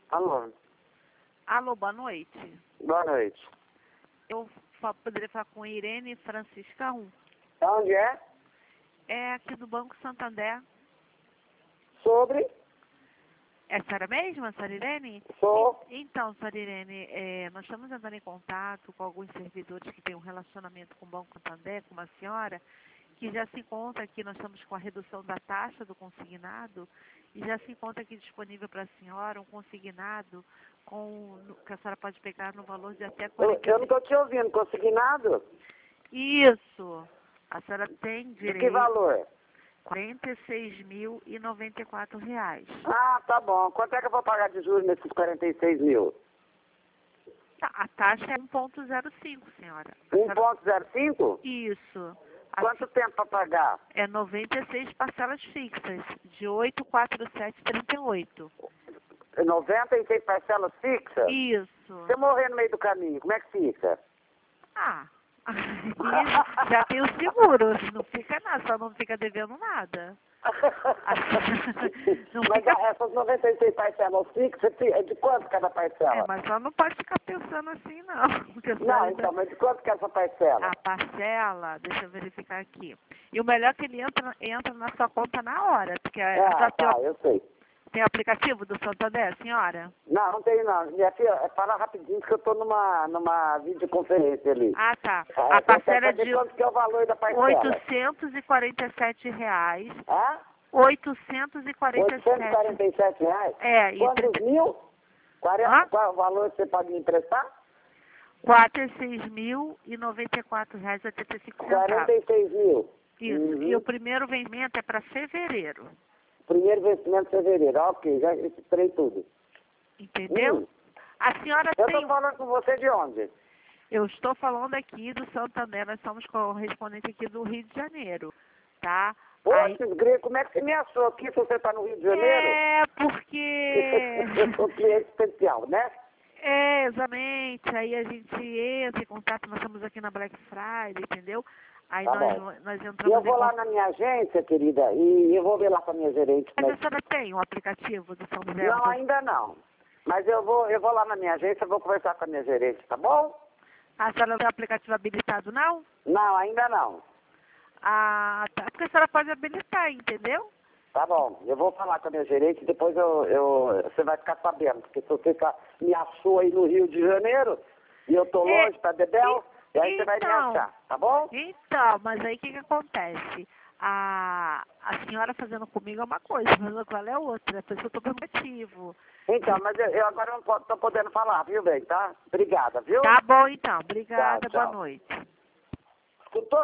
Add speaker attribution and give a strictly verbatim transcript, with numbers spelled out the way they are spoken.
Speaker 1: Alô,
Speaker 2: Alô, boa noite.
Speaker 1: boa noite.
Speaker 2: Eu fa- poderia falar com Irene Franciscão?
Speaker 1: Onde é?
Speaker 2: É aqui do Banco Santander.
Speaker 1: Sobre?
Speaker 2: É a senhora mesma, senhora Irene?
Speaker 1: Sou.
Speaker 2: Então, senhora Irene, é, nós estamos entrando em contato com alguns servidores que têm um relacionamento com o Banco Santander, com uma senhora, que já se encontra aqui, nós estamos com a redução da taxa do consignado, e já se encontra aqui disponível para a senhora um consignado com, no- que a senhora pode pegar no valor de até
Speaker 1: Eu,
Speaker 2: quarenta
Speaker 1: eu não estou te ouvindo. Consignado?
Speaker 2: Isso! A senhora tem
Speaker 1: De que
Speaker 2: direito
Speaker 1: valor?
Speaker 2: quarenta e seis mil e noventa e quatro reais.
Speaker 1: Ah, tá bom. Quanto é que eu vou pagar de juros nesses quarenta e seis mil?
Speaker 2: Tá, a taxa é um ponto zero cinco, senhora. A
Speaker 1: um
Speaker 2: senhora-
Speaker 1: ponto zero cinco?
Speaker 2: Isso. A
Speaker 1: Quanto tempo para pagar?
Speaker 2: É noventa e seis parcelas fixas, de oito quatro sete trinta e oito.
Speaker 1: noventa e seis parcelas fixas?
Speaker 2: Isso.
Speaker 1: Se eu morrer no meio do caminho, como é que fica?
Speaker 2: Ah, aí já tem o seguro, não fica nada, só não fica devendo nada. Não
Speaker 1: Mas
Speaker 2: fica...
Speaker 1: essas noventa e seis parcelas fixas, é de quanto cada
Speaker 2: É,
Speaker 1: parcela?
Speaker 2: mas só não pode ficar pensando assim, não. Porque a
Speaker 1: Não,
Speaker 2: senhora
Speaker 1: então, mas de quanto que é essa parcela?
Speaker 2: A parcela, deixa eu verificar aqui. E o melhor é que ele entra, entra na sua conta na hora, porque a
Speaker 1: Ah,
Speaker 2: senhora tem,
Speaker 1: tá,
Speaker 2: o-
Speaker 1: eu sei.
Speaker 2: tem o aplicativo do Santander, senhora?
Speaker 1: Não, não tem não. Minha filha, fala rapidinho que eu tô numa, numa videoconferência ali.
Speaker 2: Ah, tá.
Speaker 1: Ah,
Speaker 2: A
Speaker 1: eu quero
Speaker 2: parcela é
Speaker 1: saber
Speaker 2: de
Speaker 1: quanto que é o valor da parcela.
Speaker 2: oitocentos e quarenta e sete reais.
Speaker 1: Hã?
Speaker 2: oitocentos e quarenta e
Speaker 1: oitocentos e
Speaker 2: sete.
Speaker 1: quarenta e sete reais?
Speaker 2: É, e
Speaker 1: Quantos
Speaker 2: trinta...
Speaker 1: mil? quarenta,
Speaker 2: Hã?
Speaker 1: qual é o valor que você pode me emprestar?
Speaker 2: quarenta e seis mil e noventa e quatro reais e oitenta e cinco
Speaker 1: quarenta
Speaker 2: centavos.
Speaker 1: e seis mil.
Speaker 2: Isso.
Speaker 1: Uhum.
Speaker 2: E o primeiro vencimento é para fevereiro.
Speaker 1: Primeiro vencimento de fevereiro. Ah, ok, já registrei tudo.
Speaker 2: Entendeu?
Speaker 1: Hum.
Speaker 2: A senhora
Speaker 1: Eu
Speaker 2: tem...
Speaker 1: tô falando com você de onde?
Speaker 2: Eu estou falando aqui do Santander, nós somos correspondente aqui do Rio de Janeiro, tá? Aí-
Speaker 1: Poxa, Grego, como é que você me achou aqui se você tá no Rio de Janeiro?
Speaker 2: É, porque...
Speaker 1: Eu sou cliente especial, né?
Speaker 2: É, exatamente, aí a gente entra em contato, nós estamos aqui na Black Friday, entendeu? Aí
Speaker 1: Tá
Speaker 2: nós,
Speaker 1: bom.
Speaker 2: nós
Speaker 1: E
Speaker 2: entramos
Speaker 1: eu
Speaker 2: em
Speaker 1: vou lá
Speaker 2: contato.
Speaker 1: na minha agência, querida, e eu vou ver lá com a minha gerente.
Speaker 2: Mas a
Speaker 1: Mas...
Speaker 2: senhora tem um aplicativo do São José?
Speaker 1: Não, ainda não. Mas eu vou, eu vou lá na minha agência, vou conversar com a minha gerente, tá bom?
Speaker 2: A senhora não tem aplicativo habilitado, não?
Speaker 1: Não, ainda não.
Speaker 2: Ah, tá, porque a senhora pode habilitar, entendeu?
Speaker 1: Tá bom, eu vou falar com a minha gerente e depois eu, eu, você vai ficar sabendo. Porque se você tá, me achou aí no Rio de Janeiro, e eu tô
Speaker 2: É,
Speaker 1: longe, tá Dedéu, e aí você vai me
Speaker 2: então.
Speaker 1: achar, tá bom?
Speaker 2: Então, mas aí o que, que acontece? A, a senhora fazendo comigo é uma coisa, fazendo com ela é outra, por isso eu tô permitivo.
Speaker 1: Então, mas eu, eu agora não po- tô podendo falar, viu, bem, tá? Obrigada, viu?
Speaker 2: Tá bom então, obrigada,
Speaker 1: Tchau,
Speaker 2: boa
Speaker 1: tchau.
Speaker 2: noite.
Speaker 1: Escutou?